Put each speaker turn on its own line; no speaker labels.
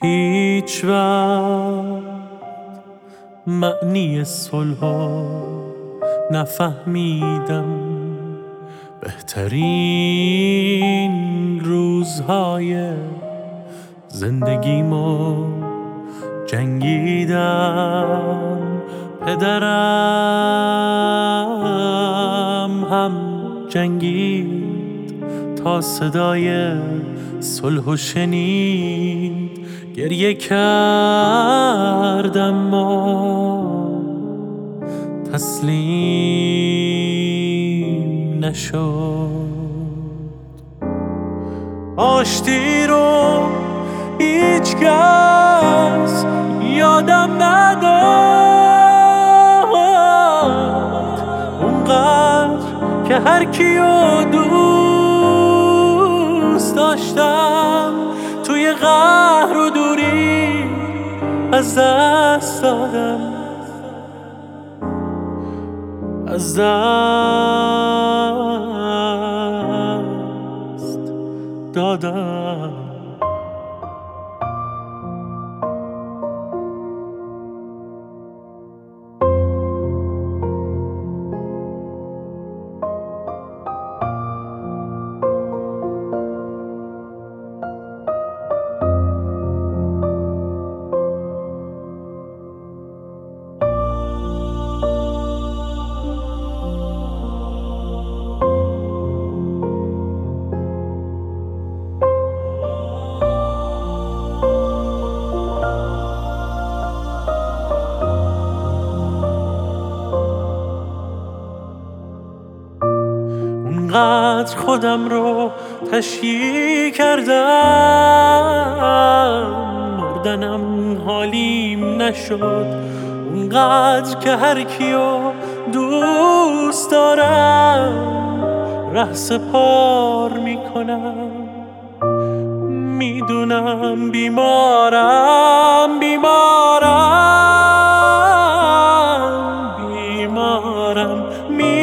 هیچ وقت معنی صلحو نفهمیدم. بهترین روزهای زندگیمو جنگیدم. پدرم هم جنگید تا صدای صلحو شنید. گریه کردم ما تسلیم نشد. آشتی رو هیچ کس یادم نداد. اونقدر که هر کیو دوست داشتم توی قهر و دوری از دست دادم. از دست دادم. اونقدر خودم رو تشییع کردم مردنم حالیم نشد. اونقدر که هر کیو دوست دارم ره سپار میکنم. میدونم بیمارم بیمارم بیمارم